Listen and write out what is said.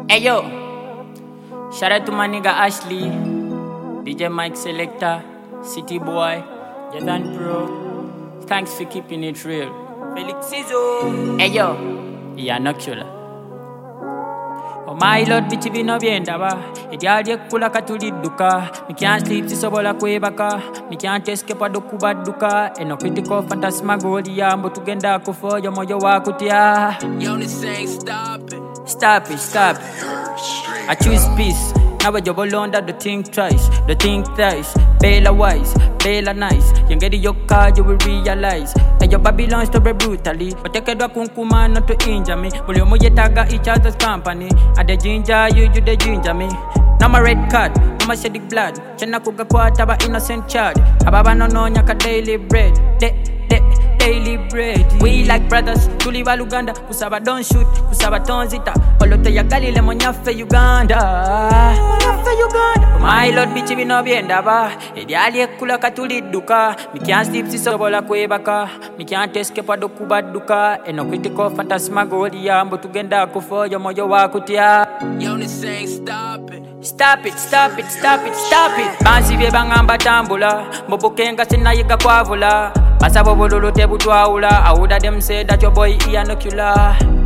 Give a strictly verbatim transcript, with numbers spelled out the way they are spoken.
Hey yo, shout out to my nigga Ashley, D J Mike Selector, City Boy, Jatan Pro. Thanks for keeping it real. Felix Sizo. Hey yo, yeah, Nocula. Oh my lord, bitch, we no bien daba. Idiaje kula katuli duka. Me can't sleep, sisobola kwebaka. Me can't escape adoku baduka. Eno critical phantasmagoria. Mbo tugenda kufo yo moyo wakutia. Yo, this ain't stop it. Stop it, stop it. I choose peace. Now I double under the think twice, the think thrice. Bella wise, Bella nice. You get your car, you will realize that your Babylon story brutally. But take a kunkuma not to injure me. But you muyetaga each other's company. At the ginger, you you the ginger me. Now my red card, now my shedding blood. Chena kuga kwa taba innocent child. Ababa no no nyaka daily bread. De, de, daily bread. We like brothers, tuliva Luganda. Kusaba don't shoot, kusaba tonzita. Olote ya Galile monyafe Uganda. Monyafe Uganda. My lord bitch we no bien daba. Ideali kula katuli duka. Me can't sleep sisobola kwebaka. Me can't escape adoku baduka. Eno critical phantasmagoria. Mbo tugenda kufo yo moyo wakutia. Yo, this ain't stop it. Stop it, stop it, stop it, stop it. Bansi bye bangamba tambula. Mbobukenga sinayiga kwavula. Basa bobululu tebutwaula. I woulda them say that your boy Ianocula.